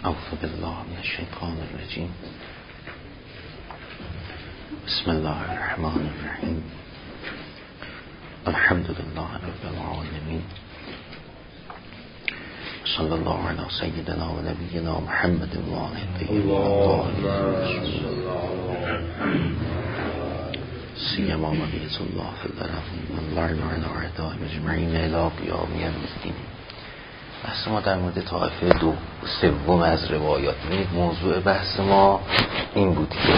اعوذ بالله من الشیطان الرجیم. بسم الله الرحمن الرحیم. الحمد لله رب العالمین. صلی الله علی سیدنا و نبینا محمد و آله الطاهرین سیما بقیت الله فی الارض و الله علی اعداء مجمعین الی قیام یوم الدین. بحث ما در مورد طایفه سوم از روایات. موضوع بحث ما این بود که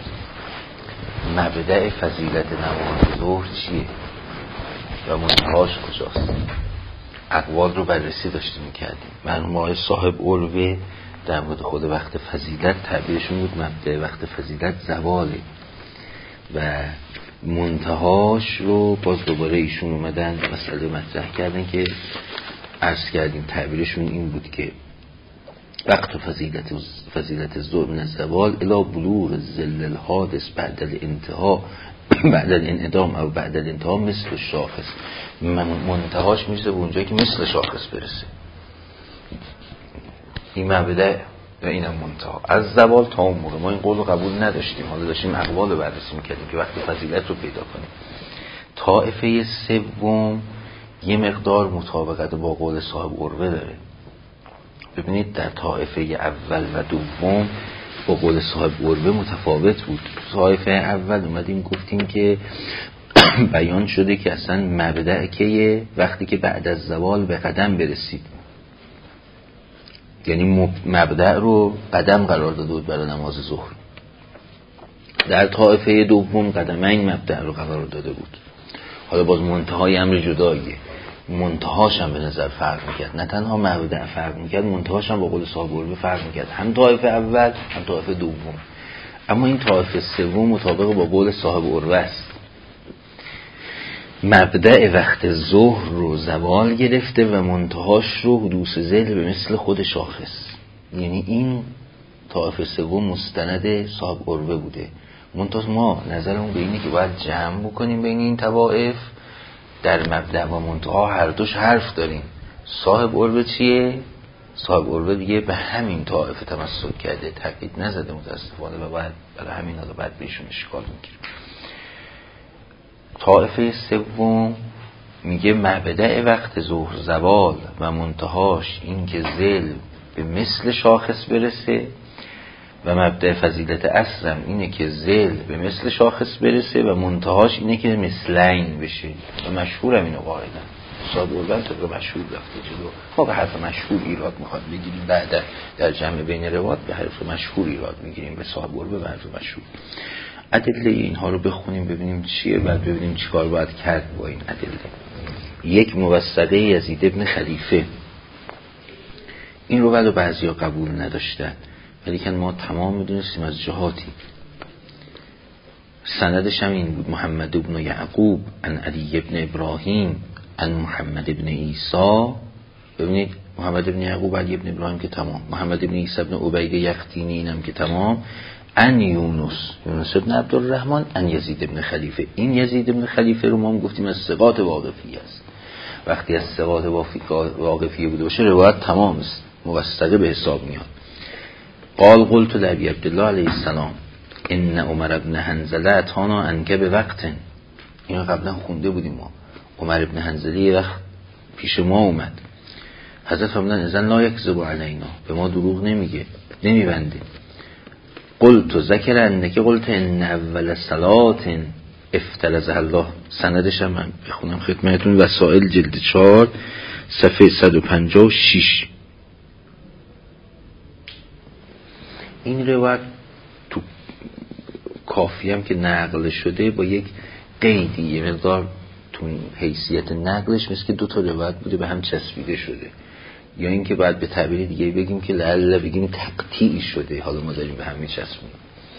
مبدأ فضیلت نماز ظهر چیه و منتهاش کجاست. اقوال رو بررسی داشتیم میکردیم. مرحوم آقای صاحب علوه در مورد خود وقت فضیلت تعبیرشون بود مبدأ وقت فضیلت زواله و منتهاش رو باز دوباره ایشون اومدن مسئله مطرح کردن که عرض کردیم تعبیرشون این بود که وقت فضیلت ظهر من الزوال الی بلوغ ظل الحادث بعد الانتها بعد الانعدام او بعد الانتها مثل شاخص. منتهاش میشه به اونجایی که مثل شاخص برسه. این مبدأ و اینم منتها از زوال تا اون موقع. ما این قول رو قبول نداشتیم، حالا داشتیم اقوال رو بررسی میکردیم که وقت فضیلت رو پیدا کنیم. طائفه سوم یه مقدار مطابقت با قول صاحب عروه داره. ببینید در طائفه اول و دوم با قول صاحب عروه متفاوت بود. طائفه اول اومدیم گفتیم که بیان شده که اصلا مبدأ که وقتی که بعد از زوال به قدم برسید، یعنی مبدأ رو قدم قرار داده بود برای نماز ظهر. در طائفه دوم قدمین مبدأ رو قرار داده بود. حالا باز منتهای امر جداییه، منتهاش هم به نظر فرق میکرد. نه تنها مبدأ فرق میکرد، منتهاش هم با قول صاحب عروه فرق میکرد، هم طائفه اول هم طائفه دوم. اما این طائفه سوم مطابق با قول صاحب عروه است. مبدأ وقت ظهر رو زوال گرفته و منتهاش رو حدوث ظل به مثل خود شاخص. یعنی این طائفه سوم مستند صاحب عروه بوده. منتها ما نظرمون به اینه که باید جمع بکنیم بین این طوائف. در مبدأ و منتها هر دوش حرف داریم. صاحب عروه چیه؟ صاحب عروه دیگه به همین طائفه تمسک کرده، تقیید نزده متاسفانه و باید برای همین حالا باید بهشون اشکال میگیریم. طائفه سوم میگه مبدأ وقت ظهر زوال و منتهاش این که ظل به مثل شاخص برسه و مبدأ فضیلت عصرم اینه که ظل به مثل شاخص برسه و منتهاش اینه که مثلین بشه و مشهورم اینو قاعدن. صاحب عروه طبق مشهور رفته جلو. ما به حرف مشهور ایراد میخواد بگیریم، بعد در جمع بین روات به حرف مشهور ایراد میگیریم، به صاحب عروه به حرف مشهور. ادله اینها رو بخونیم ببینیم چیه، بعد ببینیم چیکار باید کرد با این ادله. یک موثقه یزید ابن خلیفه، این رو ولو بعضیا قبول نداشتن ولی که ما تمام میدونستیم از جهاتی. سندش هم این بود: محمد ابن یعقوب عن علی ابن ابراهیم عن محمد ابن عیسی. ببینید محمد ابن یعقوب علی ابن ابراهیم که تمام، محمد ابن عیسی ابن عبید یختینی اینم که تمام، ان یونس ابن عبدالرحمن ان یزید ابن خلیفه. این یزید ابن خلیفه رو ما هم گفتیم از ثقات واقفی است. وقتی از ثقات واقفی بوده باشه روایت تمام است، موثقه به حساب میاد. قال قلت لابی عبدالله علیه السلام ان عمر ابن حنظله اتانا انکه به وقت. اینو قبلا خونده بودیم ما. عمر ابن حنظله یه وقت پیش ما اومد. حضرت فرمودن اذن لا یکذب علینا، به ما دروغ نمیگه، نمیبنده. قلت ذکر انکه قلت ان اول صلات افترضها الله. سندش هم بخونم خدمتتون، وسائل جلد 4 صفحه 156. این روایت تو کافی هم که نقل شده با یک قیدی، یه مقدار تو حیثیت نقلش مثل که دو تا روایت بوده به هم چسبیده شده، یا اینکه بعد به تعبیر دیگه بگیم که لعل بگیم تقطیعی شده، حالا ما داریم به هم میچسبونیم.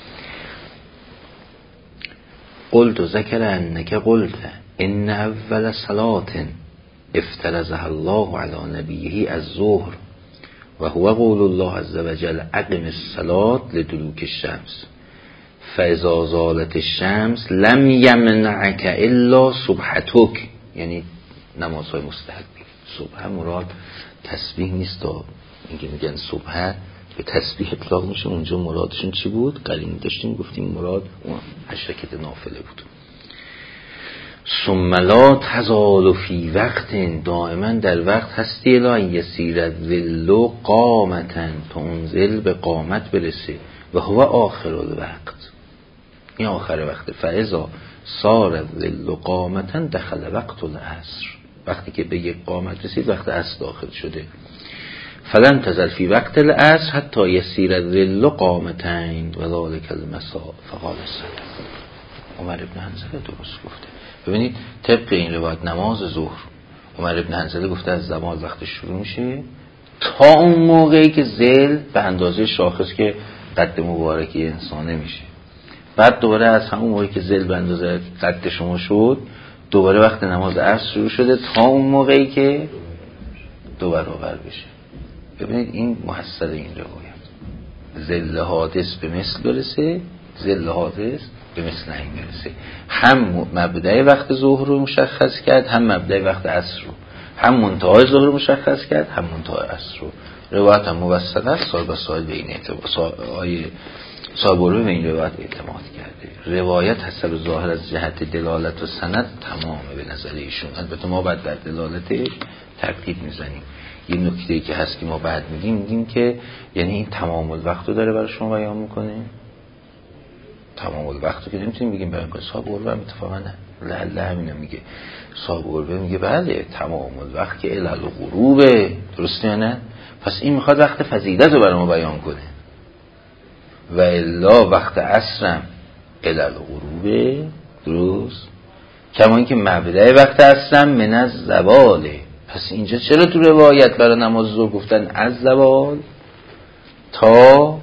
قلت و ذکر انک قلت ان اول صلات افترضها الله علی نبیه الظهر و هو قول الله عز وجل اقم الصلاة لدلوک الشمس فاذا زالت الشمس لم یمنعک الا صبحتک. یعنی نمازهای مستحبی. صبح مراد تسبیح نیست، اینکه میگن صبح به تسبیح اطلاق میشه. اونجا مرادشون چی بود؟ قرینه داشتیم گفتیم مراد اون حرکت نافله بود. ثم لا تزال فی وقت، دائما در وقت هستی الا یسیر ذل قامتا، تا اون ذل به قامت برسه. و هو آخر الوقت، این آخر وقت. فاذا صار ذل قامتا دخل وقت العصر، وقتی که به یک قامت رسید وقت عصر داخل شده. فلن تزل فی وقت العصر حتی یسیر الذل قامتین و ذلک المساء فقال السلام. عمر ابن حنظله درست گفته. ببینید طبق این روایت نماز ظهر عمر ابن حنظله گفته از زمان وقت شروع میشه تا اون موقعی که ذل به اندازه شاخص که قد مبارکی انسانه میشه. بعد دوباره از همون موقعی که ذل به اندازه قد شما شد دوباره وقت نماز عصر شروع شده تا اون موقعی که دو برابر بشه. ببینید این محصل این روایت، ذل حادث به مثل برسه، ذل حادث به مثل این برسه. هم مبدأ وقت ظهر رو مشخص کرد، هم مبدأ وقت عصر رو، هم منتهای ظهر رو مشخص کرد، هم منتهای عصر رو. روایت هم موصل است، سال به سال به این صابری به این روایت اعتماد کرده. روایت حسب ظاهر از جهت دلالت و سند تمامه به نظر ایشون. البته ما بعد در دلالت ترتیب میزنیم. یه نکته‌ای که هست که ما بعد میگیم که یعنی این تمام الوقت رو داره برای شما بیان میکنه. تمام الوقت رو که نمیتونیم بگیم برای صاحب قربه اتفاقا نه همینو میگه. صاحب قربه میگه بله تمام الوقت که الی الغروبه، درسته یا نه؟ پس این میخواد وقت فضیلت رو برای ما بیان کنه. و الا وقت عصرم الی الغروبه، درست؟ کما اینکه مبدأ وقت عصرم من از زواله. پس اینجا چرا تو روایت برای نماز ظهر گفتن از زوال تا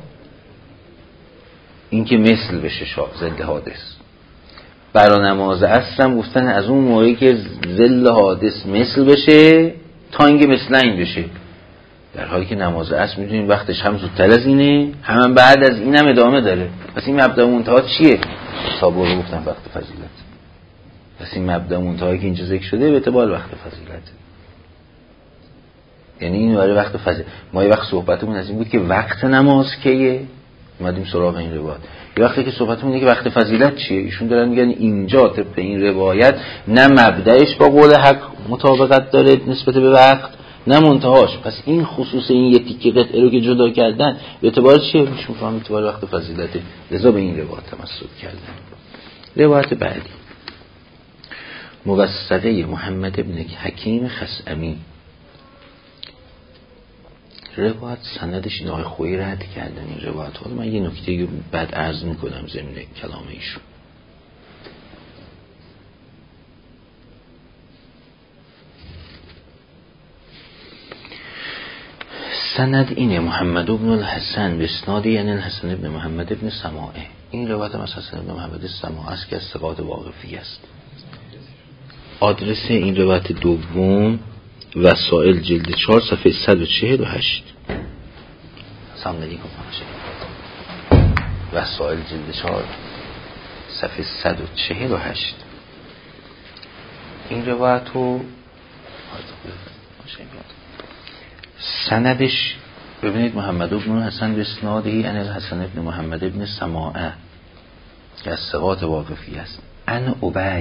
اینکه مثل بشه ذل حادث، برای نماز عصرم گفتن از اون موقعی که ذل حادث مثل بشه تا اینکه مثل این بشه، در حالی که نماز عصر میدونیم وقتش هم زودتر از اینه هم بعد از اینم ادامه داره. پس این مبدأ منتها چیه؟ صابر رو گفتن وقت فضیلت. پس این مبدأ منتهایی که اینجا ذکر شده به اعتبار وقت فضیلت، یعنی این برای وقت فضیلت. ما یه وقت صحبتمون از این بود که وقت نماز کیه، اومدیم سراغ این روایت. یه وقتی که صحبتمون اینه که وقت فضیلت چیه، ایشون دارن میگن اینجا طبق این روایت نه مبدأش با قول حق مطابقت داره نسبت به وقت نه منتهاش. پس این خصوص این یه تیکه قطعه رو که جدا کردن به اعتبار چیه؟ میشه فهم اعتبار وقت فضیلته، لذا به این روایت تمسک کردن. روایت بعدی موثقه محمد ابن حکیم خثعمی. روایت سندش این آقای خویی رد کردن این روایت ها. من یه نکته بعد عرض میکنم ضمن کلام ایشون. سند اینه محمد ابن الحسن به اسناد یعنی الحسن ابن محمد ابن سماعه. این روایت هم از حسن ابن محمد سماعه است که از ثقات واقفی است. آدرس این روایت دوم وسائل جلد 4 صفحه 148. صندلی کنم وسائل جلد 4 صفحه 148. این روایت رو سندش ببینید محمد ابن حسن به اسنادی ان الحسن ابن محمد ابن سماعه که از ثقات واقفی است. ان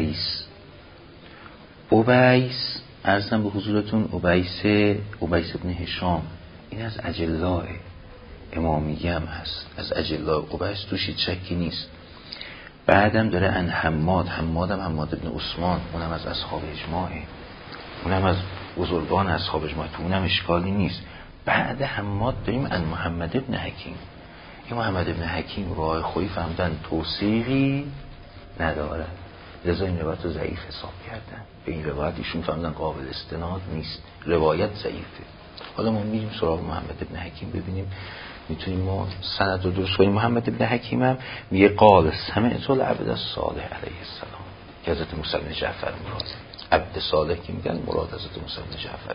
اوبیس عرضم به حضورتون اوبیس ابن هشام، این از اجلاء امامیه هم هست، از اجلاء اوبیس توش شکی نیست. بعدم داره ان حماد حماد ابن عثمان، اونم از اصحاب اجماعه، اونم از بزرگان اصحاب اجماع، تو اونم اشکالی نیست. بعد حماد داریم ان محمد ابن حکیم. این محمد ابن حکیم رو آقای خویی فهمدن توثیقی نداره، لذا این روایت رو ضعیف حساب کردن. به این روایت ایشون فهمدن قابل استناد نیست، روایت ضعیفه. حالا ما میریم سراغ محمد ابن حکیم ببینیم میتونیم ما سند رو درست کنیم. محمد ابن حکیم هم میگه قال سمعت العبد الصالح علیه السلام، که حضرت موسی بن جعفر مراده. عبد صالح که میگن مراد حضرت موسی بن جعفر.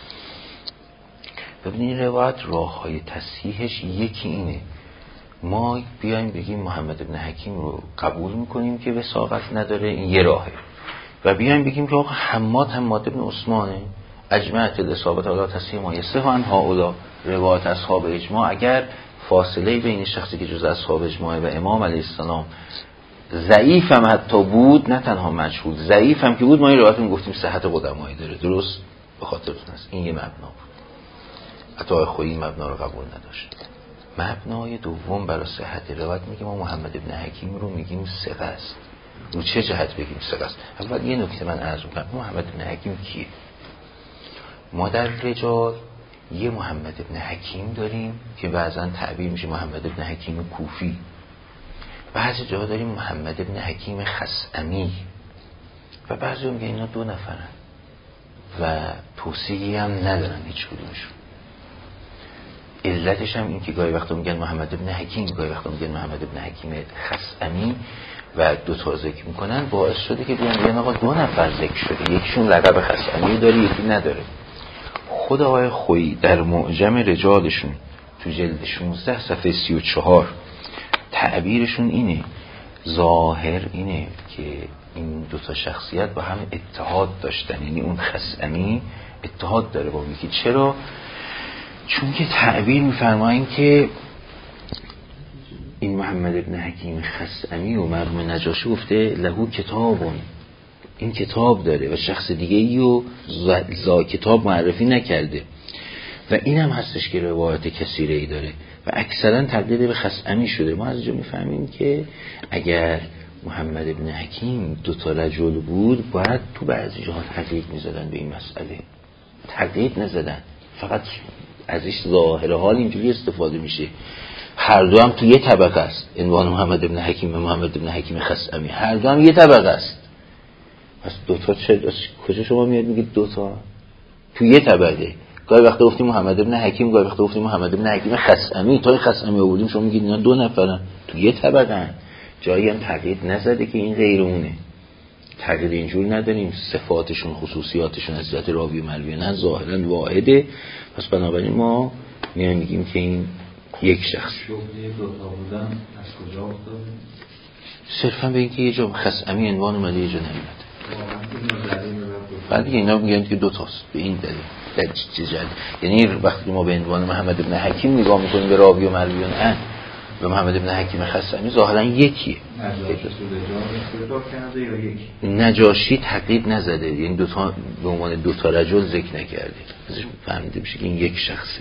ببینید روایت راه های تصحیحش یکی اینه، ما بیایم بگیم محمد ابن حکیم رو قبول میکنیم که وثاقت نداره، این یه راهه، و بیایم بگیم که آقا حماد ابن عثمانه اجمعت الاصابت علی تصحیح ما یصح عن هؤلاء، روایت اصحاب اجماع اگر فاصله بین شخصی که جز اصحاب اجماع و امام علیه السلام ضعیف هم حتی بود، نه تنها مجهول، ضعیف هم که بود، ما این روایت گفتیم صحت قدمایی داره. درست به خاطرتون هست این یه مبنا بود. حتی خویی این مبنا رو قبول نداشت. مبنای دوم برای صحت روایت میگه ما محمد ابن حکیم رو میگیم ثقه است. رو چه جهت بگیم ثقه است؟ اول یه نکته من عرض می‌کنم، محمد ابن حکیم کیه؟ ما در رجال یه محمد ابن حکیم داریم که بعضا تعبیر میشه محمد ابن حکیم کوفی، بعضی جا داریم محمد ابن حکیم خثعمی و بعضی میگه اینا دو نفرن و توصیحی هم ندارن هیچ کدومشون. علتش هم این که گاهی وقتا میگن محمد ابن حکیم، گاهی وقتا میگن محمد ابن حکیم خثعمی و دو تا ذکر میکنن، باعث شده که بیان آقا دو نفر ذکر شده، یکیشون لقب خثعمی داره یکی نداره. خود آقای خویی در معجم رجالشون تو جلد 16 صفحه 34 تعبیرشون اینه، ظاهر اینه که این دو تا شخصیت با هم اتحاد داشتن، یعنی اون خثعمی اتحاد داره با یکی. چرا؟ چون که تعبیر میفرمایند که این محمد ابن حکیم خثعمی و مرحوم نجاشی گفته لهو کتابون، این کتاب داره و شخص دیگه ایو کتاب معرفی نکرده و این هم هستش که روایت کثیره ای داره و اکثرا تبدیل به خثعمی شده. ما از اینجا میفهمیم که اگر محمد ابن حکیم دو تا رجل بود باید تو بعضی جاها تقیید میزدن به این مسئله، تقیید نزدن، فقط ازش ظاهر حال اینجوری استفاده میشه. هر دو هم تو یه طبقه است، عنوان محمد ابن حکیم و محمد ابن حکیم خثعمی هر دو هم یه طبقه است. پس دوتا کجا شما میاد میگید دوتا تو یه طبقه؟ گاهی وقتا گفتیم محمد ابن حکیم، گاهی وقتا گفتیم محمد ابن حکیم خثعمی، تا خثعمی آوردیم شما میگید اینا دو نفرن تو یه طبقه. جایی هم تقیید نزده که این غیر اونه، تقیید اینجور نداریم، صفاتشون خصوصیاتشون از جهت راوی و مروی نه ظاهرا واحده. پس بنابراین ما میگیم که این یک شخص. دوتا بودن از کجا افتاده؟ صرفا به اینکه یه جا خثعمی عنوان اومده یه جا نمیاد. بعد اینا میگن که دو تاست به این دلیل یعنی وقتی ما به عنوان محمد ابن حکیم نگاه میکنیم به راوی و مروی نه به محمد ابن حکیم خثعمی ظاهرا یکیه. نجاشی تقیید نزده، یعنی دوتا به عنوان دوتا رجل ذکر نکرده، ازش فهمیده میشه که این یک شخصه.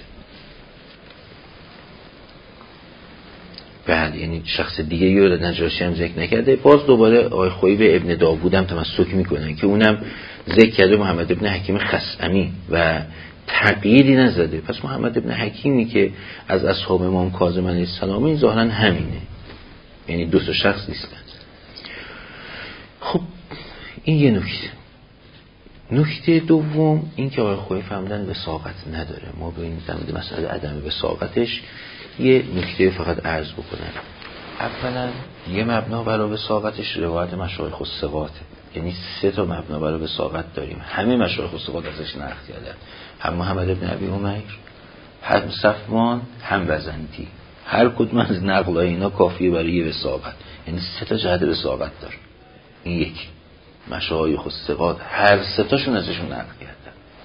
بله، یعنی شخص دیگه یا نجاشی هم ذکر نکرده. باز دوباره آقای خویی به ابن داوود هم تمسک میکنن که اونم ذکر کرده محمد ابن حکیم خثعمی و تقییدی نزده. پس محمد ابن حکیمی که از اصحاب امام کاظم علیه السلام این ظاهرا همینه، یعنی دو تا شخص نیستن. خب این یه نکته. نکته دوم این که آقای خویی فهمیدن وثاقت نداره. ما به این زمینه مسئله عدم وثاقتش یه نکته فقط عرض بکنم. اولا یه مبنا برای وثاقتش روایت مشایخ الثقاته، یعنی سه تا مبنا برای وثاقت داریم، همه مشایخ الثقات ازش نقل کردن، هم محمد ابن ابی عمیر، هم صفوان، هم بزنتی. هر کدوم از نقل‌های اینا کافیه برای وثاقت، یعنی سه تا جهت وثاقت داره. این یکی مشایخ الثقات هر سه تاشون ازشون نقل کردن.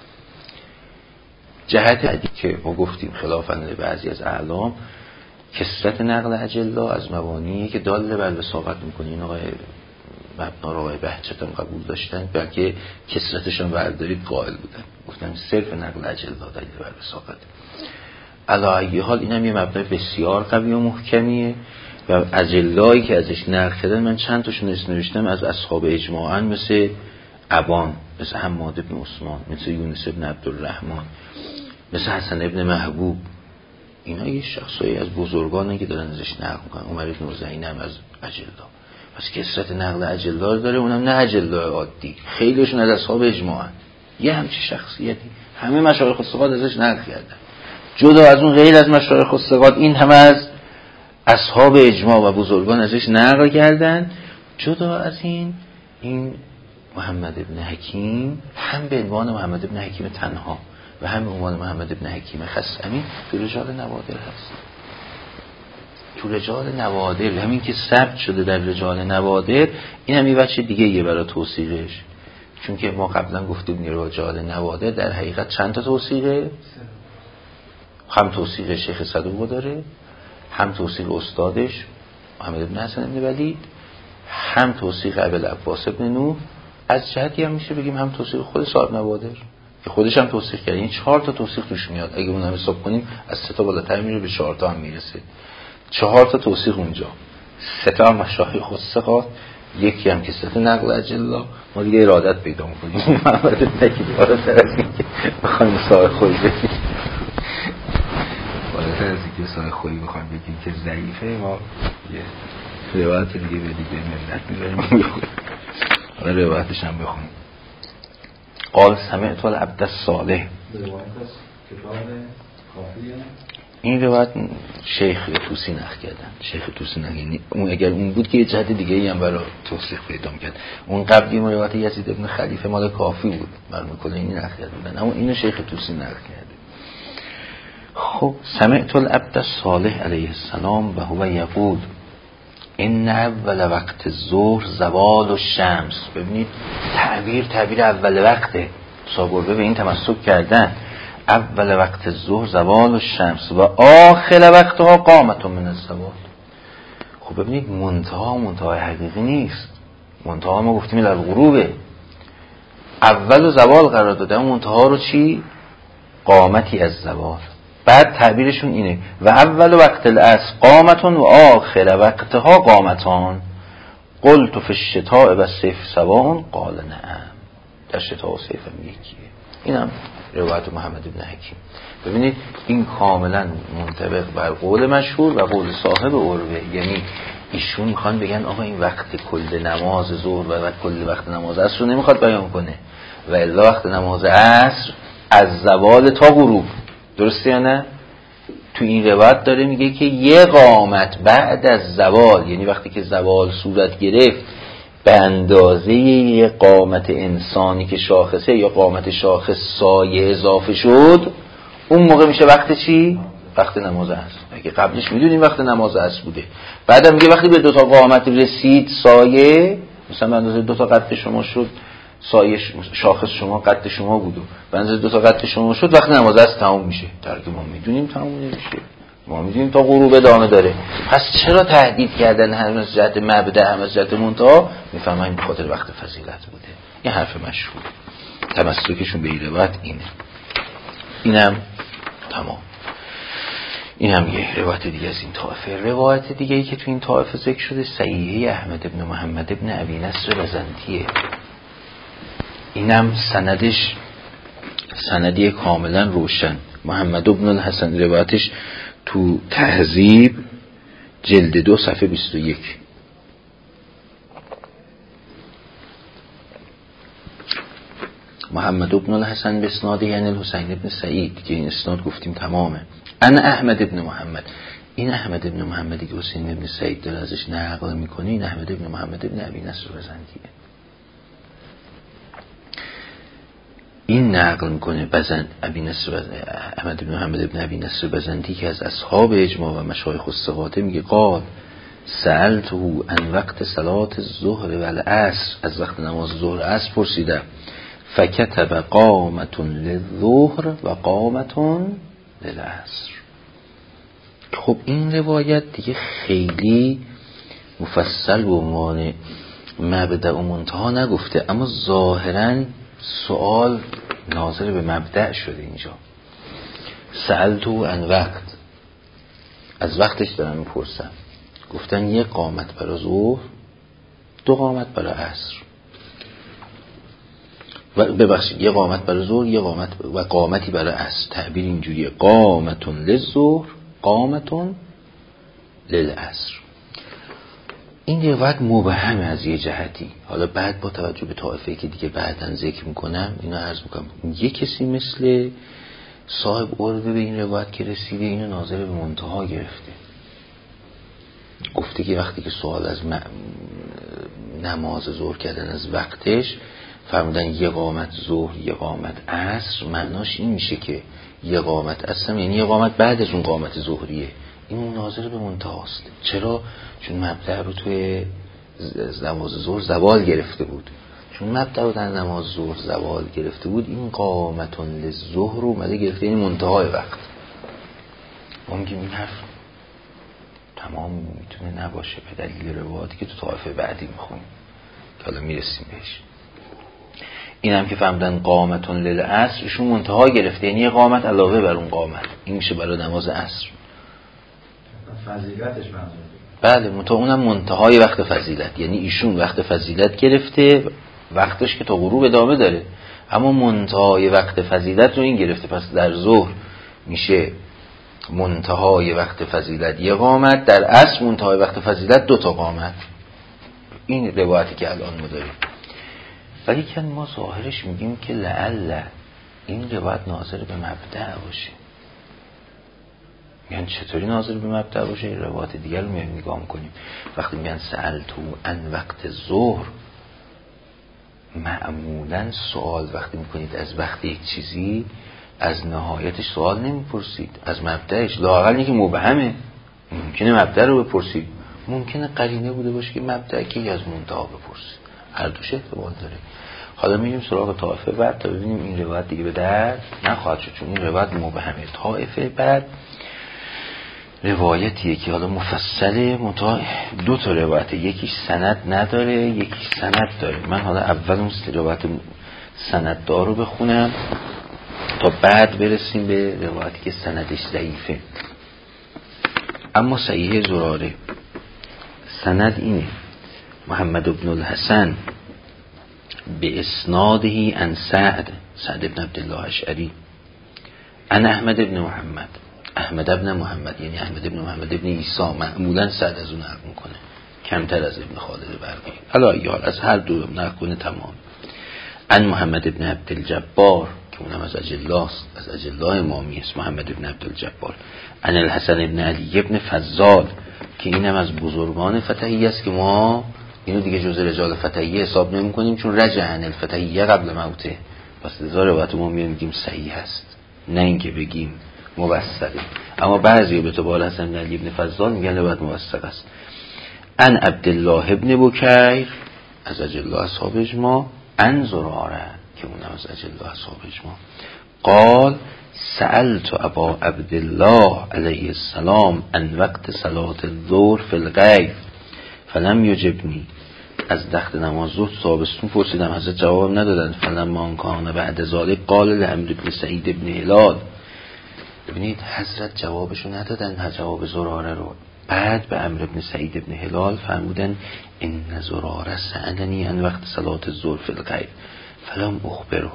جهت بعدی که ما گفتیم خلافاً بعضی از اعلام کثرت نقل اجلا از مبانیه که داله بر وثاقت میکنه. این آقای مبنا رو آقای بهجت هم قبول داشتن، بلکه کثرتش هم بردارید قائل بودن، گفتن صرف نقل اجلا دلیل بر وثاقت. علی ای حال اینم یه مبنای بسیار قوی و محکمیه و اجلایی که ازش نقل کردن من چند تاشون اسم نوشتم از اصحاب اجماعاً، مثل ابان، مثل حماد ابن عثمان، مثل یونس ابن عبدالرحمن، مثل حسن ابن محبوب. اینا یه شخصایی از بزرگانه که دارن ازش نقل میکنن. عمر ابن زین هم از اجلا. پس کثرت نقل اجلا داره، اونم نه اجلا عادی، خیلیشون از اصحاب اجماعاً. یه همچین شخصیتی همه مشایخ الثقات ازش نقل کردن. جدا از اون غیر از مشایخ الثقات این هم از اصحاب اجماع و بزرگان ازش نقل کردن. جدا از این محمد ابن حکیم هم به عنوان محمد ابن حکیم تنها و هم به عنوان محمد ابن حکیم خثعمی تو رجال نوادر هست. تو رجال نوادر همین که ثبت شده در رجال نوادر، این هم یه بچه دیگه یه برای توصیقش. چون که ما قبلا گفتیم رجال نوادر در حقیقت چند تا توصیقه؟ هم توثیق شیخ صدوق داره، هم توثیق استادش محمد بن حسن بن ولید، هم توثیق ابوالعباس بن نوح. از جهتی هم میشه بگیم هم توثیق خود صاحب نوادر که خودش هم توثیق کرد. این 4 تا توثیق توش میاد. اگه اون هم حساب کنیم از 3 تا بالاتر میره، به 4 تا هم میرسه. 4 تا توثیق اونجا، 3 تا هم مشایخ خود ثقات، یکی هم که صفت نقل اجلا. ما دیگه ارادت پیدا میکنیم محمد نکی بالاتر از این که بخوایم صاحب خویی بگیم، بالاتر از این که صاحب خویی بخوایم بگیم که ضعیفه، ما یه روایت دیگه به دیگه ملت میبریم حالا روایتش هم بخونیم. قال سمعت العبد الصالح. این روایت شیخ توسی نقل کردن. شیخ توسی نقل، یعنی اون اگر اون بود که یه جهت دیگه ای هم برای توصیف پیدا می‌کرد. اون قبلی روایت یزید ابن خلیفه مال کافی بود، معلومه کلا این نقل کردن، اما اینو شیخ توسی نقل کرده. خب سمعت العبد الصالح علیه السلام و هو یقول ان اول وقت الظهر زوال الشمس. ببینید تعبیر اول وقته، صاحب به این تمسک کردن. اول وقت الظهر زوال الشمس و آخر وقتها قامت من الزوال. خب ببینید منتهای حقیقی نیست. منتها ما گفتیم الغروبه، اول و زوال قرار داده، منتها رو چی؟ قامتی از زوال. بعد تعبیرشون اینه و اول وقت العصر قامتون و آخر وقتها قامتان. قلت فی الشتاء و صیف سواء قال نعم. در شتاء و صیف هم یکیه. اینم روایت محمد بن حکیم. ببینید این کاملا منطبق بر قول مشهور و قول صاحب عروه. یعنی ایشون میخوان بگن آقا این وقت کل نماز ظهر و کل وقت نماز عصر رو نمیخواد بیان کنه، و الا وقت نماز عصر از زوال تا غروب. درسته یا نه؟ تو این روایت داره میگه که یه قامت بعد از زوال، یعنی وقتی که زوال صورت گرفت به اندازه یه قامت انسانی که شاخصه یا قامت شاخص سایه اضافه شد، اون موقع میشه وقت چی؟ وقت نماز عصر. اگه قبلش میدونیم وقت نماز عصر بوده، بعدم میگه وقتی به 2 تا قامت رسید سایه، مثلا به اندازه 2 تا قد شما شد، سایه شاخص شما قد شما بود و به اندازه 2 تا قد شما شد، وقت نماز عصر تموم میشه. در که ما میدونیم تموم نمیشه، ما میدونیم تا غروب ادامه داره. پس چرا تهدید کردن هم از جهت مبدأ هم از جهت منتها؟ میفهمن به خاطر وقت فضیلت بوده. این حرف مشهور، تمسکشون به این روایت اینه. اینم تمام. اینم یه روایت دیگه از این طائفه. روایت دیگه ای که تو این طائفه ذکر شده صحیحه احمد ابن محمد ابن ابی نصر بزنتیه. اینم سندی کاملا روشن. محمد ابن الحسن روایتش تو تهذیب جلد 2 صفحه 21. محمد ابن الحسن به اسناد یعنی الحسین ابن سعید که این اسناد گفتیم تمامه. انا احمد ابن محمد. این احمد ابن محمدی که حسین ابن سعید داره ازش نقل میکنه، این احمد ابن محمد ابن ابی نصر بزنتیه. این نقل میکنه احمد بن محمد ابن ابی نصر بزنتی که از اصحاب اجماع و مشایخ الثقاته میگه قال سألته عن وقت صلاة الظهر و العصر، از وقت نماز ظهر عصر پرسیدم. فکتب قامة للظهر و قامة للعصر. خب این روایت دیگه خیلی مفصل به عنوان مبدأ و منتها نگفته، اما ظاهراً سوال ناظر به مبدأ شده اینجا. سألتو عن وقت، از وقتش دارم میپرسم. گفتن یه قامت برای ظهر، 2 قامت برای عصر. ببخشید یه قامت برای ظهر، یه قامت و قامتی برای عصر. تعبیر اینجوریه قامتون للظهر قامتون للعصر. این روایت مبهم از یه جهتی. حالا بعد با توجه به طائفه‌ای که دیگه بعداً ذکر میکنم اینو عرض میکنم. یه کسی مثل صاحب عروه به این روایت که رسیده اینو ناظر به منتها گرفته. گفته که وقتی که سوال از نماز ظهر کردن از وقتش فرمودن یه قامت ظهر یه قامت عصر، معناش این میشه که یه قامت عصر یعنی یه قامت بعد از اون قامت ظهریه. این ناظر به منتهاست. چرا؟ چون مبدأ رو توی نماز ظهر زوال گرفته بود. چون مبدأ رو در نماز ظهر زوال گرفته بود، این قامتون للظهر رو اومده گرفته، یعنی منتهای وقت. ما میگیم این حرف تمام میتونه نباشه به دلیل روایاتی که تو طایفه بعدی میخونیم که حالا میرسیم بهش. این هم که فهمدن قامتون للعصر، ایشون منتها گرفته، یعنی یه قامت علاوه بر اون قامت، این میشه برای نماز عصر. فضیلتش منظور. بله، منتها اونم منتهای وقت فضیلت، یعنی ایشون وقت فضیلت گرفته، وقتش که تا غروب ادامه داره، اما منتهای وقت فضیلت رو این گرفته. پس در ظهر میشه منتهای وقت فضیلت یه قامت، در عصر منتهای وقت فضیلت 2 تا قامت. این روایتی که الان ما داریم. ولی که ما ظاهرش میگیم که لعل این روایت ناظر به مبدأ باشه. یعنی چطوری ناظر به مبدأ باشه؟ این روایت دیگر رو میایم نگاه میکنیم. وقتی میگن سألتو عن وقت ظهر، معمولا سوال وقتی میکنید از وقت یک چیزی، از نهایتش سوال نمیپرسید، از مبدأش. لااقل که مبهمه، ممکنه مبدأ رو بپرسید، ممکنه قرینه بوده باشه که مبدأ که از منتها بپرسید. هر دوش احتمال داره. حالا میریم سراغ طائفه بعد تا ببینیم این روایت دیگه به درد نخواهد شد، چون این روایت مبهمه. طائفه بعد روایتیه که حالا مفصله، 2 تا روایته، یکیش سند نداره یکیش سند داره. من حالا اول اون روایت سند دار رو بخونم تا بعد برسیم به روایتی که سندش ضعیفه. اما صحیح زراره سند اینه: محمد بن الحسن به اسناده عن سعد بن عبدالله اشعری عن احمد بن محمد، احمد بن محمد یعنی احمد بن محمد بن عیسی. معمولا سعد از اون نقل میکنه، کمتر از ابن خالد برقی. حالا یار از هر دو نقل کنه تمام. عن محمد بن عبدالجبار که اونم از اجلاست، از اجلاه امامی است، محمد بن عبدالجبار. عن الحسن بن علی بن فضال که اینم از بزرگان فتحی است که ما اینو دیگه جزء رجال فتحی حساب نمی کنیم، چون رجع عن الفتحی قبل موته. پس لذا روایت ما میگیم صحیح است، نه اینکه بگیم موثقه. اما بعضی به اعتبار حسن بن علی بن فضال میگن روایت موثق است. عن عبدالله ابن بکیر از اجلا اصحاب اجماع، عن زراره که اونم از اجلا اصحاب اجماع، قال سألت ابا عبدالله علیه السلام عن وقت صلاة الظهر فی الغیب فلم یجبنی. از وقت نماز ظهر تابستون پرسیدم، حضرت جواب ندادن. فلما کان بعد ذلك قال لعمرو بن سعید بن هلال. ببینید حضرت جوابشو ندادن، جواب زراره رو. بعد به عمرو بن سعید بن هلال فرمودن ان زراره سألنی عن وقت صلاة الظهر فی الغیب فلم اخبره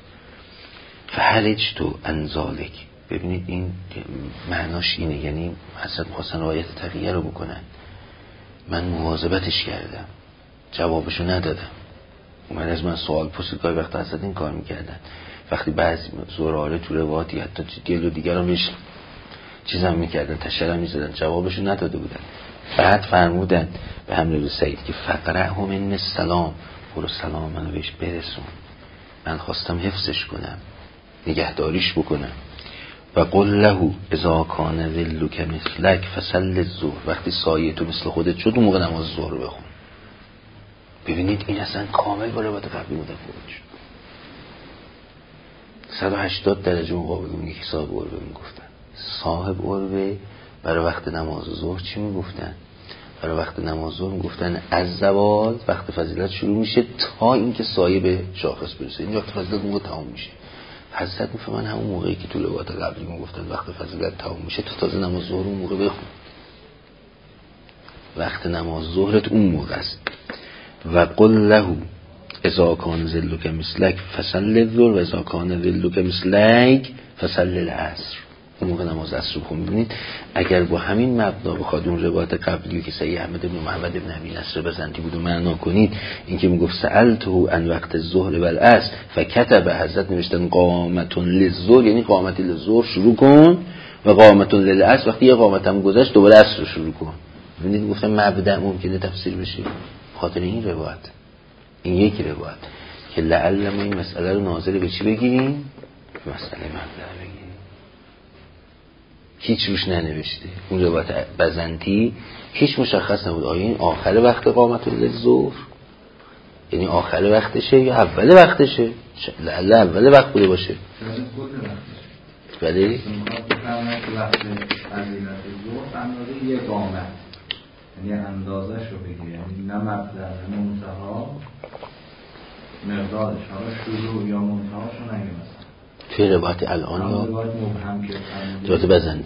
فحرجت عن ذلك. ببینید این معناش اینه، یعنی حضرت خواستن رعایت تقیه رو بکنن، من مواظبتش کردم، جوابشو ندادم. من از من سوال پرسید، گاهی وقت حضرت این کار میکردن. وقتی بعضی زراره تو روایتی حتی دیل و دیگر هم بهش چیزم میکردن، تشرم میزدن، جوابشو نداده بودن. بعد فرمودن به عمرو بن سعید که فقرأه من السلام، برو سلام منو بهش برسون، من خواستم حفظش کنم، نگهداریش بکنم. و قل له اذا کان ظلک مثلک فصل الظهر، وقتی سایه تو مثل خودت شد اون موقع نماز ظهر بخون. ببینید این اصلا کامل با روایت قبلی متفاوت شد. 180 درجه مقابل اون یکی صاحب عربه میگفتن. صاحب عربه برای وقت نماز ظهر چی میگفتن؟ برای وقت نماز ظهر میگفتن از زوال وقت فضیلت شروع میشه تا اینکه سایه به شاخص برسه، این وقت فضیلت موقع تمام میشه. حضرت میفهمن همون موقعی که تو روایت قبلی میگفتن وقت فضیلت تمام میشه، تو تازه نماز ظهر اون موقع بخون. وقت نماز ظهرت اون موقع است. و قل له اذا کان ظلک مثلک فصل الظهر و اذا کان ظلک مثلک فصل العصر، اون موقع نماز عصر بخون. ببینید اگر با همین مبنا بخواد اون روایت قبلی که سید احمد بن محمد بن ابی نصر بزنتی بود و معنا کنید، این که میگفت سألته عن وقت الظهر و العصر فکتب، حضرت نوشتن قامت للظهر، یعنی قامت للظهر شروع کن و قامت للعصر، وقتی یه قامت هم گذشت دوباره عصر رو شروع کن. ببینید گفتن مبدا ممکنه تفسیر بشه خاطر این روایت. این یکی روایت که لعل ما این مسئله رو ناظر به چی بگیریم؟ مسئله مبدا بگیریم. هیچ روش ننوشته. اون روایت بزنتی هیچ مشخص نبود آیا این آخر وقت قامت للظهر یعنی آخر وقتشه یا اول وقتشه. لعل اول وقت بوده باشه. بله میخواد بفرمه که وقت فضیلت ظهر اندازه یک قامت، یعنی اندازش رو بگیره، یعنی نه مبدأ نه منتها مقدارش، حالا شروع یا منتهاشو نگه. مثلا توی روایت الان یا روایت مبهم که روایت بزنتی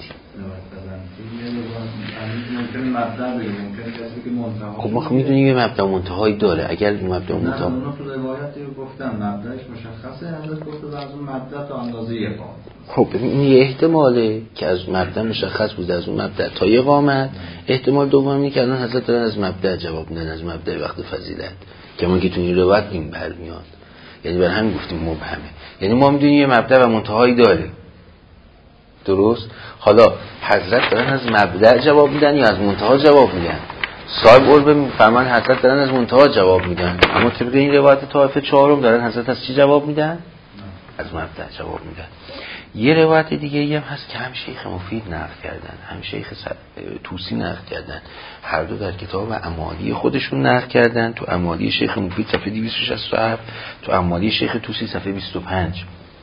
ممکنه مبدأ بگه، ممکنه کسی که منتها. خب ما میدونیم یه مبدأ منتهایی داره. اگر این مبدأ منتها نه اونا تو روایتی گفتن مبدأش مشخصه، حضرت گفته و از اون مبدأ تا اندازه یک قامت. خب این یه احتماله که از مبدأ مشخص بود از اون مبدأ تا یه قامت. احتمال دوم اینه که الان حضرت دارن از مبدأ جواب میدن، از مبدأ وقت فضیلت، که ما که تو این روایت این برمیاد. یعنی برای همین گفتیم مبهمه. یعنی ما میدونیم یه مبدأ و منتهایی داره، درست؟ حالا حضرت دارن از مبدأ جواب میدن یا از منتها جواب میدن؟ صاحب قربه میفرمان حضرت دارن از منتها جواب میدن، اما طبق این روایت طائفه چهارم دارن حضرت از چی جواب میدن؟ از مبدأ جواب میدن. یه روایت دیگه هم هست که هم شیخ مفید نقل کردن، هم شیخ طوسی نقل کردن، هر دو در کتاب امالی خودشون نقل کردن. تو امالی شیخ مفید صفحه 267، تو امالی شیخ طوسی صفحه 25.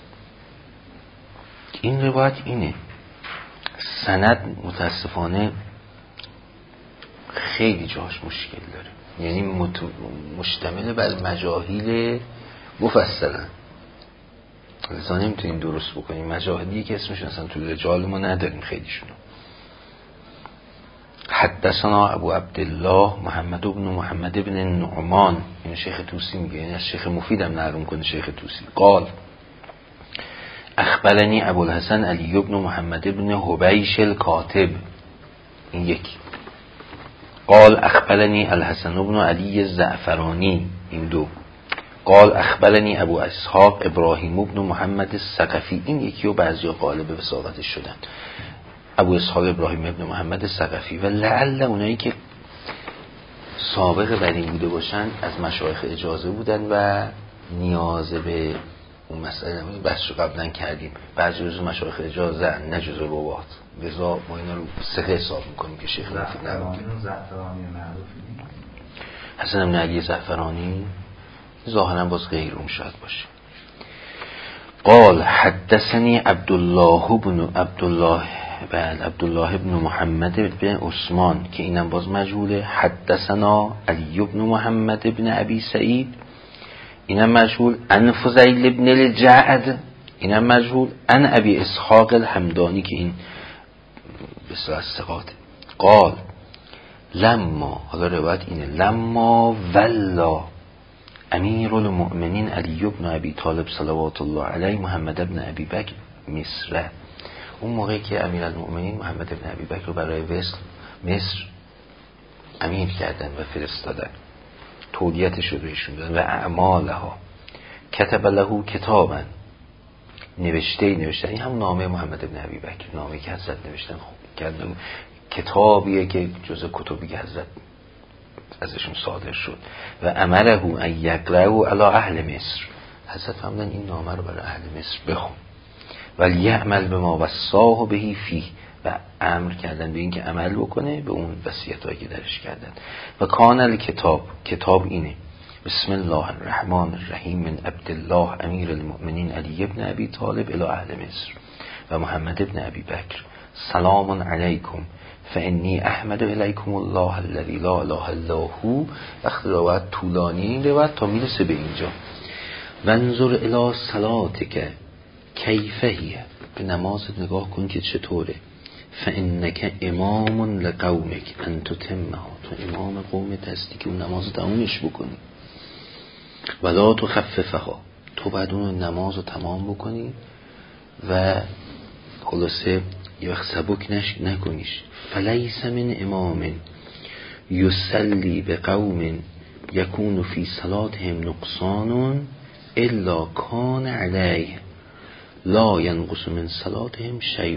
این روایت اینه، سند متاسفانه خیلی جاش مشکل داره، یعنی مشتمل بر مجاهیل مفصلا، لذا نمیتونیم درست بکنیم. مجاهیلی که اسمشون اصلا تو رجال ما نداریم خیلیشونو. حدثنا ابو عبدالله محمد بن محمد بن نعمان، این شیخ طوسی میگه، یعنی از شیخ مفیدم نقل کنه شیخ طوسی. قال اخبرنی ابوالحسن علی بن محمد بن حبیش الکاتب، این یکی. قال اخبرنی الحسن بن علی الزعفرانی، این دو. قال اخبرنی ابو اسحاق ابراهیم بن محمد الثقفی، این یکی و بعضی قالب وساقتش شدن، ابو اسحاق ابراهیم بن محمد الثقفی. و لعل اونایی که سابق بر این بوده باشن از مشایخ اجازه بودن و نیاز به اون مسئله نمید. بحث رو قبلا کردیم، بعضی روز مشایخ اجازه نه جزء روات، لذا ما اینا رو صحیح حساب میکنیم که شیخ مفید نبود. حسن بن علی زعفرانی ظاهرا باز غیرون شاید باشه. قال حدثني عبدالله بن محمد بن عثمان، که اینم باز مجهوله. حدثنا علی بن محمد بن ابی سعید، اینم مجهول. ان فضیل بن الجعد، اینم مجهول. ان ابی اسحاق الحمدانی، که این بسیار از ثقات. قال لما، حالا روایت اینه، لما ولا امیر المؤمنین علی بن ابی طالب صلوات الله علیه محمد بن ابی بکر مصر، اون موقعی که امیر المؤمنین محمد بن ابی بکر رو برای مصر امیر کردن و فرستادن، تولیتش رو بهشون دادن. و اعمالها کتب له کتابا، نوشتن، این هم نامه محمد بن ابی بکر، نامه که حضرت نوشتن کردن، کتابیه که جزء کتبی که حضرت ازشون صادر شد. و امره ان یقرأوا علی اهل مصر، حضرت فرمودن این نامه رو برای اهل مصر بخون. ولی یعمل به ما وصاه بهی فیه، و امر کردن به این که عمل بکنه به اون وصیتایی که درش کردن. و کان الکتاب، کتاب اینه: بسم الله الرحمن الرحیم من عبدالله امیر المؤمنین علی بن ابی طالب الی اهل مصر و محمد بن ابی بکر، سلام علیکم فانی احمد الیکم الله الذی لا اله الا هو. وقت روایت طولانی این روایت تا میرسه به اینجا. وانظر الی صلاتک کیف هی، به نمازت نگاه کن که چطوره. فانک امام لقومک ان تتمها، تو امام قومت هستی که اون نماز تمامش بکنی. ولا تخففها، تو بعد اون نماز رو تمام بکنی و خلاصه یه وقت سبک نکنیش. فلیس من امام یصلی به قوم یکون فی صلاتهم نقصان الا کان علیه لا ینقص من صلاتهم شیء.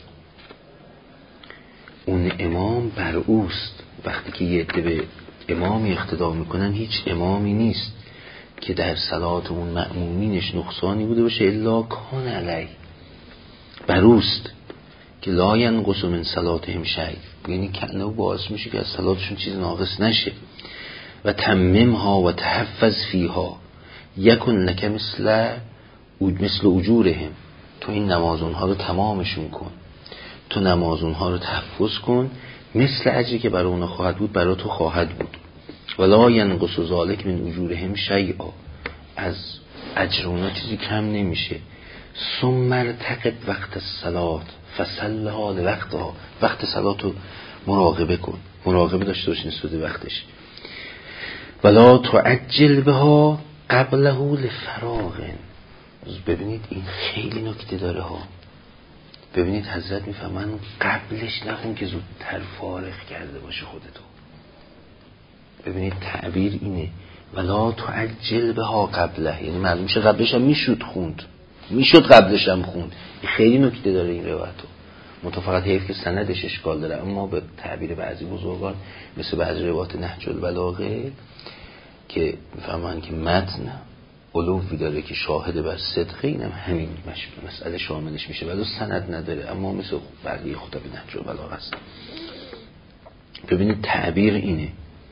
اون امام بر اوست، وقتی که یه عده به امامی اقتدا میکنن هیچ امامی نیست که در صلات اون مأمومینش نقصانی بوده باشه الا کان علیه، بر اوست که لا ینقص من صلاتهم شیء، یعنی کنه باعث میشه که از صلاتشون چیز ناقص نشه. و تممها و تحفظ فیها یکن لک مثل اجورهم، تو این نمازونها رو تمامشون کن، تو نمازونها رو تحفظ کن، مثل اجری که برای اونا خواهد بود برای تو خواهد بود. ولا ینقص ذلک من اجورهم شیئا، از اجر اونا چیزی کم نمیشه. ثم ارتقب وقت الصلاة فصلها لوقتها، وقت صلات رو مراقبه کن، مراقبه داشته باش نسبت به وقتش. ولا تعجل بها قبله لفراغ. ببینید این خیلی نکته داره ها. ببینید حضرت میفهمن قبلش نخون که زودتر فارغ کرده باشه خودتو. ببینید تعبیر اینه، ولا تعجل بها قبله، یعنی معلوم میشه قبلش هم میشد خوند، میشد قبلش هم خوند. این خیلی نکته داره این روایتو. متفاوت حیف که سندش اشکال داره، اما به تعبیر بعضی بزرگان مثل بعضی روایات نهج البلاغه که میفهمن که متن علوی داره که شاهد بر صدقه، اینم همین مسئله شاملش میشه، ولی سند نداره، اما مثل بقیه خطب نهج البلاغه است. ببینید تعبیر اینه،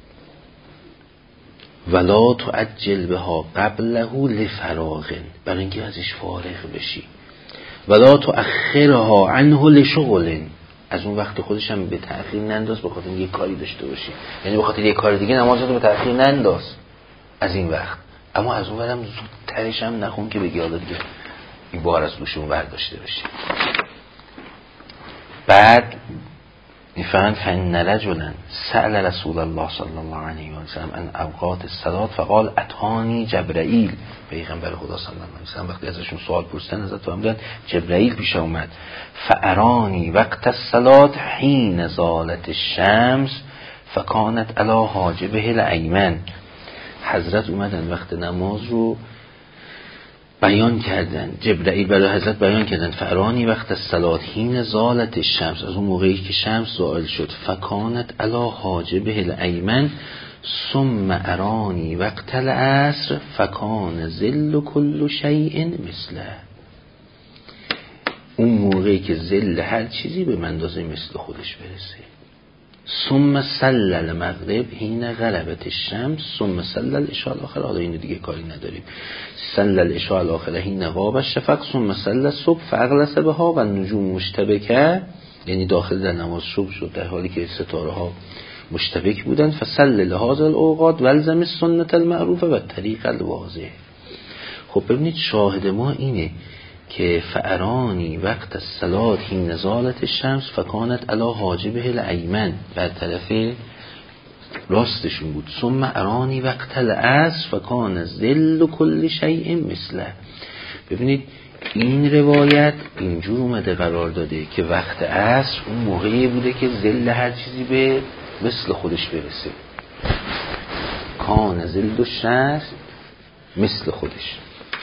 ولا تعجل بها قبله لفراغ، برای اینکه ازش فارغ بشی. ولا تؤخرها عنه لشغل، از اون وقت خودش هم به تأخیر ننداز به خاطر یه کاری داشته باشی، یعنی به خاطر یه کار دیگه نمازت رو به تأخیر ننداز از این وقت، اما از اون ورم زودترش هم نخون که بگی حالا دیگه این بار از دوشمون برداشته باشی. بعد میفهمن فإن رجلا سأل رسول الله صلی الله علیه و سلم عن اوقات الصلاة فقال اتانی جبرائیل، پیغمبر خدا صلی الله علیه و سلم وقتی ازشون سوال پرسیدن ازت فرمودن جبرائیل پیش اومد، فارانی وقت الصلاة حین زالت الشمس فکانت علی حاجبه الایمن. حضرت اومدن وقت نماز رو بیان کردن، جبرائیل برای حضرت بیان کردن، فارانی وقت الصلاة حین زالت الشمس، از اون موقعی که شمس زائل شد، فکانت علی حاجبه الایمن، ثم ارانی وقت العصر فکان ظل کل شیء مثله. اون موقعی که ظل هر چیزی به اندازه مثل خودش برسه. ثم صلی المغرب حین غربت الشمس ثم صلی العشاء الاخره، حالا اینو دیگه کاری نداریم، صلی العشاء الاخره حین غاب الشفق ثم صلی الصبح فاغلس بها و النجوم مشتبکه، یعنی داخل در نماز صبح شد در حالی که ستاره ها مشتبک بودن. فصلی لهذا الاوقات والزم السنة المعروفه و الطریق الواضح. خب ببینید شاهد ما اینه که فارانی وقت الصلاة حین زالت الشمس فکانت علی حاجبه الایمن، بر طرف راستشون بود. ثم ارانی وقت العصر فکان ظل کل شیء مثله. ببینید این روایت اینجور اومده قرار داده که وقت عصر اون موقعی بوده که ظل هر چیزی به مثل خودش برسه، کان ظل الشمس مثل خودش.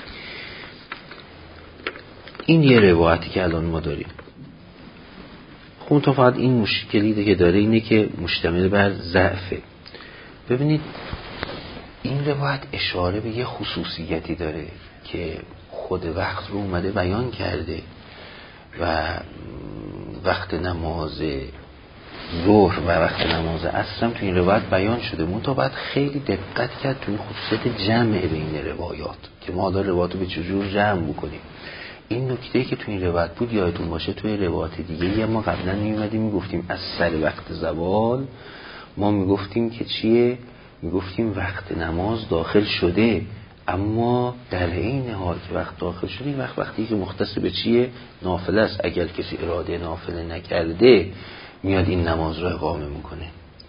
این یه روایتی که الان ما داریم. خب تا فقط این مشکلی که داره اینه که مشتمل بر ضعفه. ببینید این روایت اشاره به یه خصوصیتی داره که خود وقت رو اومده بیان کرده و وقت نماز ظهر و وقت نماز عصر هم تو این روایت بیان شده. منتها باید خیلی دقت کرد تو این خصوصیت جمع بین روایات که ما حالا روایات رو به چجور جمع بکنیم. این نکته‌ای که تو این روایت بود یادتون باشه توی روایت دیگه ما قبلا میومدیم میگفتیم از سر وقت زوال ما میگفتیم که چیه؟ میگفتیم وقت نماز داخل شده، اما در این حال که وقت داخل شده این وقتی که مختص به چیه؟ نافله است. اگر کسی اراده نافله نکرده میاد این نماز رو اقامه میکنه،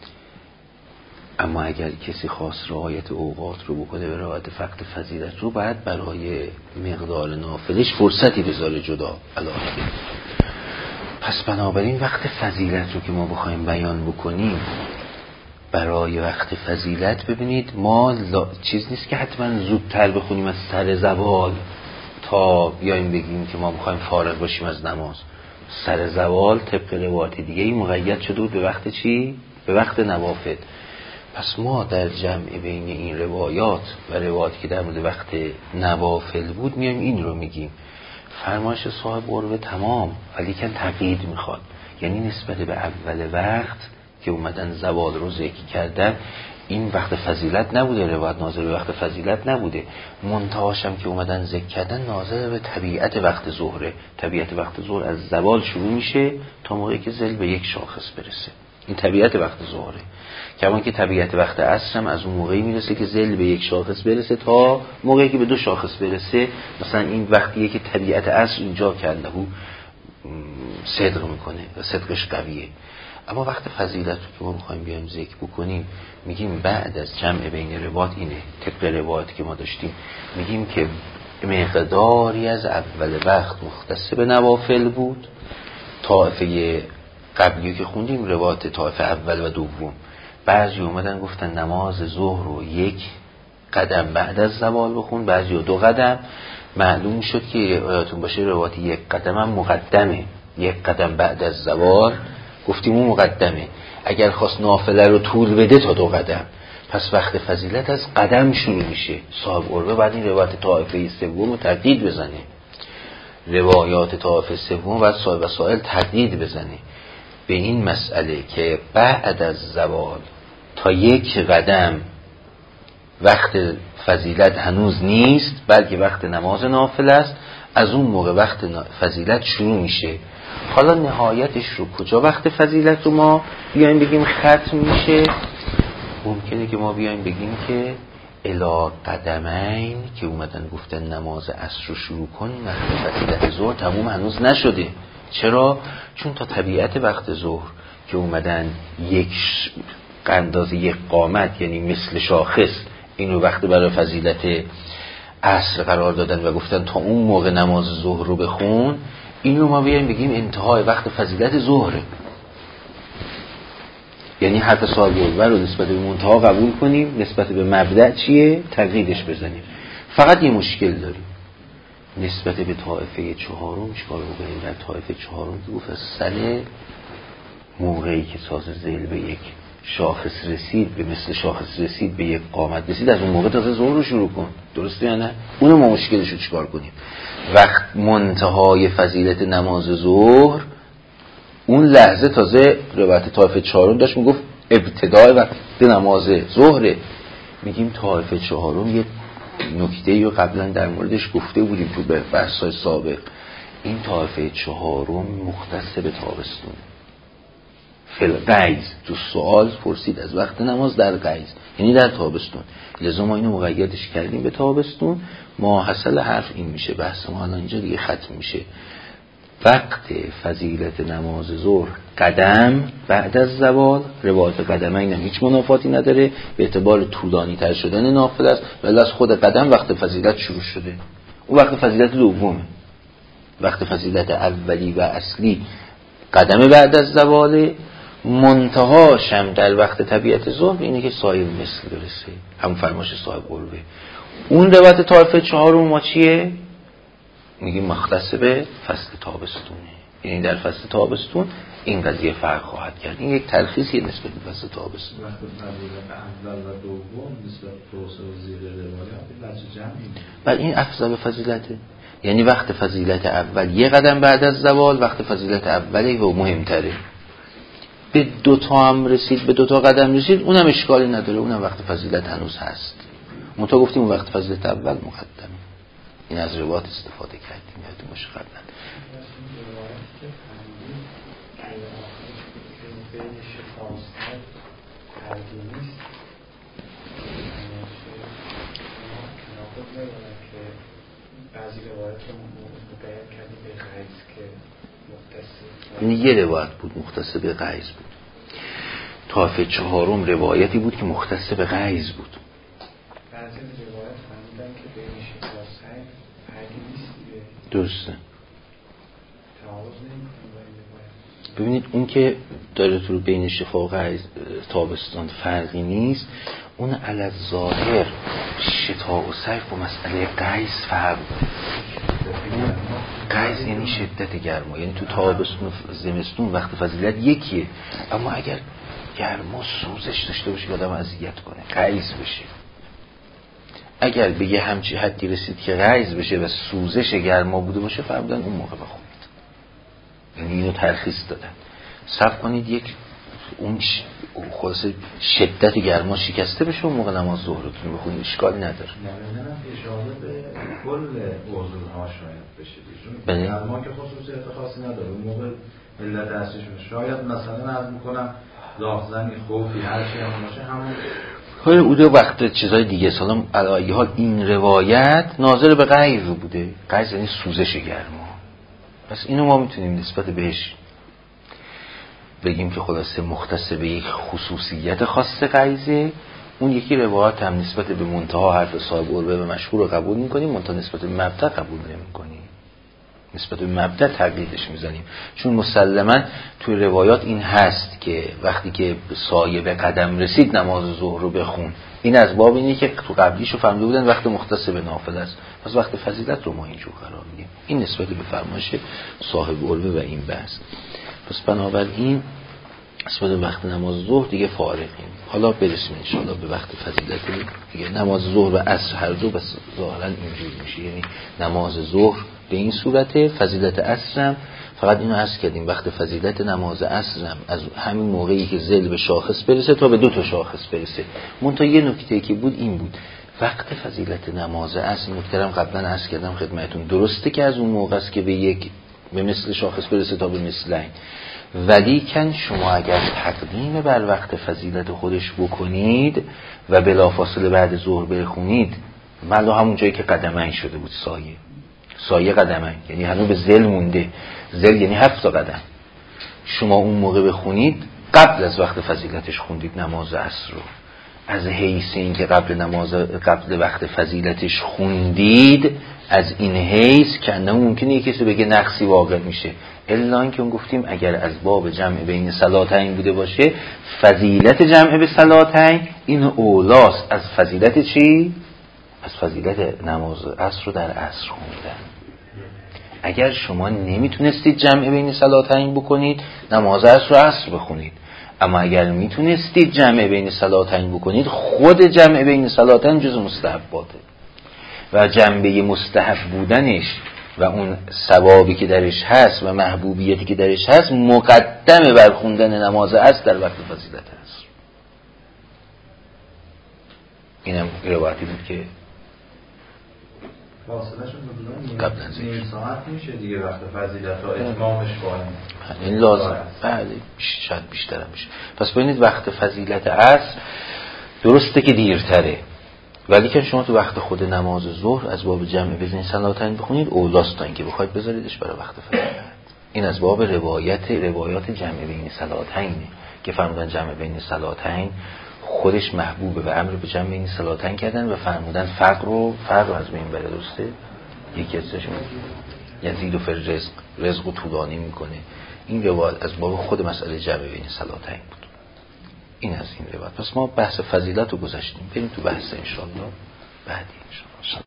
اما اگر کسی خواست رعایت اوقات رو بکنه به رعایت وقت فضیلت رو باید برای مقدار نافلش فرصتی بذاره جدا علاوه. پس بنابراین وقت فضیلت رو که ما بخوایم بیان بکنیم برای وقت فضیلت، ببینید ما چیز نیست که حتما زودتر بخونیم از سر زوال تا بیایم بگیم که ما بخوایم فارغ باشیم از نماز. سر زوال طبق روایت دیگه ای مقید شده به وقت چی؟ به وقت نوافل. پس ما در جمع بین این روایات و روایاتی که در مورد وقت نوافل بود میایم این رو میگیم فرمایش صاحب قربه تمام، ولی کن تقیید میخواد، یعنی نسبت به اول وقت که اومدن زوال رو ذکر کردن این وقت فضیلت نبوده، روایت ناظر به وقت فضیلت نبوده. منتهاشم که اومدن ذکر کردن ناظر به طبیعت وقت ظهره. طبیعت وقت ظهر از زوال شروع میشه تا موقعی که ظل به یک شاخص برسه. این طبیعت وقت ظهره. کما که طبیعت وقت عصر هم از اون موقعی میرسه که ظل به یک شاخص برسه تا موقعی که به دو شاخص برسه. مثلا این وقتیه که طبیعت عصر اینجا کنده صدق میکنه، صدقش قویه. اما وقت فضیلت که ما میخوایم بیایم ذکر بکنیم، میگیم بعد از جمع بین روایات اینه، طبق روایاتی که ما داشتیم میگیم که مقداری از اول وقت مختص به نوافل بود. طائفه قبلی که خوندیم روایات طائفه اول و دوم، بعضی اومدن گفتن نماز ظهر رو 1 قدم بعد از زوال بخون، بعضی 2 قدم. معلوم شد که یادتون باشه روایت 1 قدم هم مقدمه، 1 قدم بعد از زوال گفتیم اون مقدمه. اگر خواست نافله رو طول بده تا 2 قدم، پس وقت فضیلت از قدم شروع میشه. صاحب قربه بعد این روایت طائفه سوم رو تردید بزنه، روایات طائفه سوم و صاحب وسائل تردید بزنه به این مسئله که بعد از زوال تا 1 قدم وقت فضیلت هنوز نیست، بلکه وقت نماز نافله است. از اون موقع وقت فضیلت شروع میشه. حالا نهایتش رو کجا وقت فضیلت رو ما بیایم بگیم ختم میشه؟ ممکنه که ما بیایم بگیم که الی قدمین که اومدن گفتن نماز عصر رو شروع کن، وقت فضیلت ظهر تموم هنوز نشده. چرا؟ چون تا طبیعت وقت ظهر که اومدن اندازه 1 قامت، یعنی مثل شاخص، اینو وقت برای فضیلت عصر قرار دادن و گفتن تا اون موقع نماز ظهر رو بخون، اینو ما بیایم بگیم انتهای وقت فضیلت ظهره. یعنی حرف صاحب الور رو نسبت به منتها قبول کنیم، نسبت به مبدأ چیه تقییدش بزنیم. فقط یه مشکل داریم نسبت به طائفه چهارم. چیکار بکنیم در طائفه چهارم که گفت از سر موقعی که ساز ذیل به 1 شاخص رسید، به مثل شاخص رسید، به 1 قامت رسید، از اون موقع تازه ظهر رو شروع کن. درسته یا نه؟ اونو ما مشکلش رو چیکار کنیم؟ وقت منتهای فضیلت نماز ظهر اون لحظه تازه روایت طائفه چهارم داشت میگفت ابتدای وقت نماز ظهره. میگیم طائفه چهارم یه نکته‌ای رو قبلا در موردش گفته بودیم تو بحث‌های سابق. این طائفه چهارم مختص به تابستون، فلقیز. تو سوال پرسید از وقت نماز در قیز، یعنی در تابستون. لذا ما اینو مقیدش کردیم به تابستون. ما حاصل حرف این میشه، بحث ما الان اینجا دیگه ختم میشه. وقت فضیلت نماز ظهر قدم بعد از زوال. روایت قدمین هم هیچ منافاتی نداره، به اعتبار طولانی تر شدن نافله است، ولی از خود قدم وقت فضیلت شروع شده. اون وقت فضیلت دومه. وقت فضیلت اولی و اصلی قدم بعد از زوال. منتهاش هم در وقت طبیعت ظهر اینه که صاحب مثل برسه، هم فرماش صاحب قربه. اون روایت طائفه چهارم ما چیه؟ میگیم مختص به فصل تابستونه، یعنی در فصل تابستون این قضیه فرق خواهد کرد. این یک تلخیصی نسبت به فصل تابستون. وقت فضیلت اول و دوم نسبت به توسعه و زیر روایات لحظه جمعی. بل این افضل فضیلته، یعنی وقت فضیلت اول 1 قدم بعد از زوال وقت فضیلت اولی و مهمتره. به 2 تا هم رسید، به 2 تا قدم رسید، اونم اشکالی نداره، اونم وقت فضیلت هنوز هست. منتها گفتیم وقت فضیلت اول مقدمه. این از روایات استفاده کردیم، یادتون باشه قبلا. این یه روایت بود مختص به قیز بود. طائفه چهارم روایتی بود که مختص به قیز بود. بعضی روایت فهمیدن که بین شفاصل حدی نیست دیگه. درسته. تعارض نمی‌کنه. ببینید اون که داره تو بین شفا و قیز تابستان فرقی نیست، اون علی الظاهر شتاء و صیف و مسئله قیز فرق داره. قیز یعنی شدت گرما، یعنی تو تابستون و زمستون وقت فضیلت یکیه، اما اگر گرما سوزش داشته باشه که آدم اذیت کنه قیز بشه. اگر به یه همچی حدی رسید که قیز بشه و سوزش گرما بوده باشه فرمودن اون موقع بخونید. یعنی اینو ترخیص دادن. صبر کنید یک اون خلاصه شدت گرما شکسته بشه اون موقع نماز ظهرتون بخونید اشکالی نداره. نمیدونم اشاره به کل موضوع ها شاید بشه بله. گرما که خصوصیت خاصی نداره اون موقع علت اصلیش شاید مثلا عرض میکنم لاحظنی خوفی هر چی هم باشه همون خیلی اوده وقت چیزای دیگه سلام علیه حال این روایت ناظر به غیر بوده. غیر یعنی سوزش گرما. پس اینو ما میتونیم نسبت بهش بگیم که خلاصه مختص به یک خصوصیت خاص غیظه. اون یکی روایت هم نسبت به منتها حرف صاحب عروه و مشهور رو قبول میکنیم، منتها نسبت به مبدأ قبول نمیکنیم، نسبت به مبدأ تقلیدش میزنیم. چون مسلما توی روایات این هست که وقتی که سایه به قدم رسید نماز ظهر رو بخون. این از باب اینه که تو قبلیشو فهمیده بودن وقت مختص به نافله است، پس وقت فضیلت رو ما اینجور قرار میدیم. این نسبت به فرمایش صاحب عروه و این بحث. پس بنابراین نسبت به وقت نماز ظهر دیگه فارغیم. حالا برسیم ان شاءالله به وقت فضیلت دیگه. نماز ظهر و عصر هر دو بس ظاهرا اینجوری میشه، یعنی نماز ظهر به این صورته، فضیلت عصر هم فقط اینو عرض کردیم وقت فضیلت نماز عصر هم از همین موقعی که ذل به شاخص برسه تا به 2 شاخص برسه. منتها یه نکته که بود این بود وقت فضیلت نماز عصر مکرم قبلا عرض کردم خدمتتون، درسته که از اون موقع است که به مثل شاخص برسه تا به مثلین، ولی کن شما اگر تقدیم بر وقت فضیلت خودش بکنید و بلافاصله بعد ظهر بخونید ملا همون جایی که قدمین شده بود سایه قدمین، یعنی هنوز به ذل مونده، ذل یعنی 7 قدم، شما اون موقع بخونید قبل از وقت فضیلتش خوندید نماز عصر رو، از حیث این که قبل وقت فضیلتش خوندید، از این حیث که انه ممکنه یک کسی بگه نقصی واقع میشه، الا اینکه اون گفتیم اگر از باب جمع بین صلاتین بوده باشه فضیلت جمع به صلاتین این اولاست از فضیلت چی؟ از فضیلت نماز عصر رو در عصر خوندن. اگر شما نمیتونستید جمع بین صلاتین بکنید نماز عصر رو عصر بخونید، اما اگر میتونستید جمع بین صلاتین بکنید خود جمع بین صلاتین جز مستحباته و جنبه مستحب بودنش و اون ثوابی که درش هست و محبوبیتی که درش هست مقدم بر خوندن نماز عصر در وقت فضیلت عصر. اینم روایتی بود که فاصله‌شون قبلا نیم ساعت میشه دیگه وقت فضیلت ها اتمامش کنیم. این لازم بله شاید بیشتر هم میشه. پس ببینید وقت فضیلت عصر درسته که دیرتره، ولی که شما تو وقت خود نماز ظهر از باب جمع بین صلاتین بخونید اولاست تا اینکه بخواید بذاریدش برای وقت فضیلت. این از باب روایات جمع بین صلاتینه که فرمودن جمع بین صلاتین خودش محبوبه و امر به جمع بین صلاتین کردن و فرمودن فقر از بین بره. درسته؟ یکی ازشون یزید و فر رزق و طولانی میکنه. این روایت از باب خود مسئله جمع بین صلاتین بود. این از این روایت. پس ما بحث فضیلت رو گذاشتیم، بریم تو بحث انشاءالله بعدی انشاءالله.